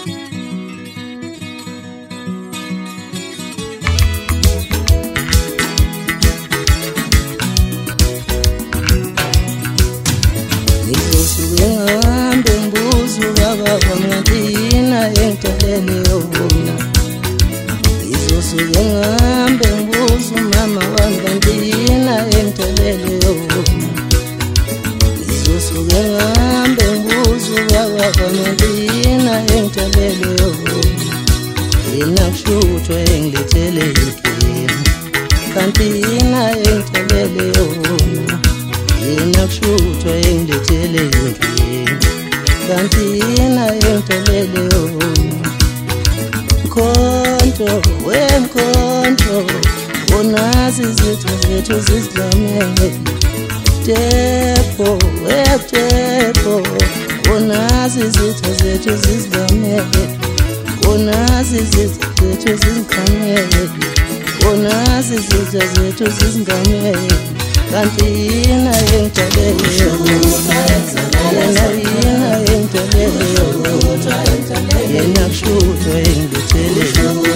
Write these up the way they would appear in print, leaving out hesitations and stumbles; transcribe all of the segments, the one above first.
Ngizosuke mbuzu baba wamngadina entelele yona. Ngizosuke mbuzu mama wamngadina entelele yona. Ngizosuke mbuzu baba wamngadina entelele yona. Inakushutwa engilethele ikhini kanti ina entelele yona. Inakushutwa engilethele ikhini kanti ina entelele yona. Mkhonto wemkhonto unazi izitho zethu zizidlamele. Tepo weptepo unazi izitho zethu zizidlamele. Unazi izitho zethu zizidlamele. Unazi izitho zethu zizidlamele. Kanti ina entelele yona. Ina entelele yona. Inakushutwa engilethele yona.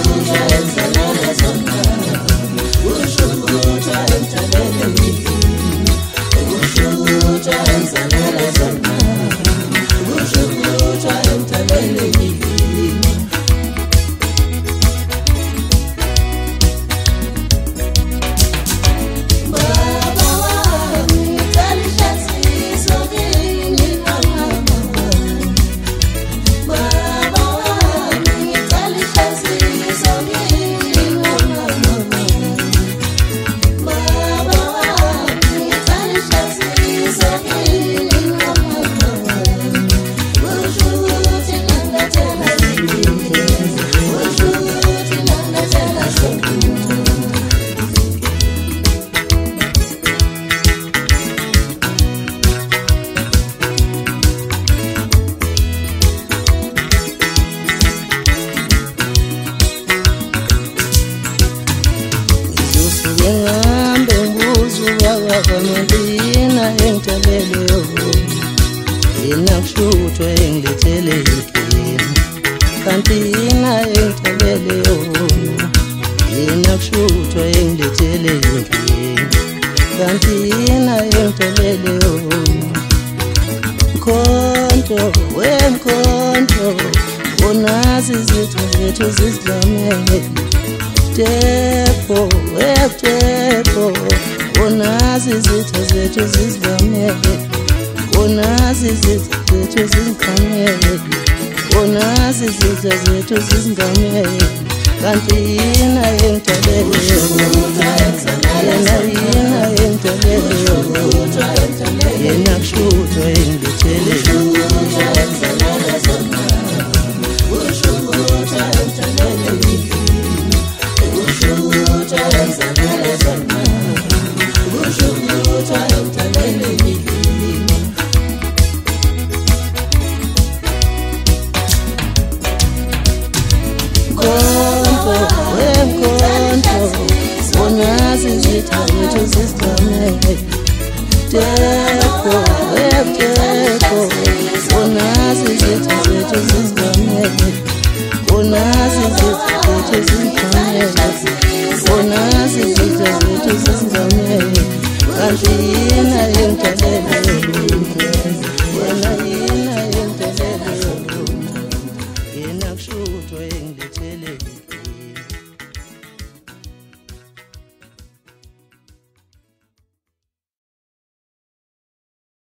Wamngadina entelele yona. Inakushutwa engilethele ikhini kanti ina entelele yona. Inakushutwa engilethele ikhini kanti ina entelele yona. Mkhonto wemkhonto unazi izitho zethu zizidlamele. Tepo weptepo unazi izitho zethu zizidlamele. Unazi izitho zethu zizidlamele. Unazi izitho zethu zizidlamele. Kanti ina entelele yona. Ina entelele yona. Inakushutwa engilethele yona. Unazi izitho zethu zizidlamele. Tepo weptepo unazi izitho zethu zizidlamele. Unazi izitho zethu zizidlamele. Unazi izitho zethu zizidlamele. Kanti ina entelele yona. Ina entelele yona. Inakushutwa engilethele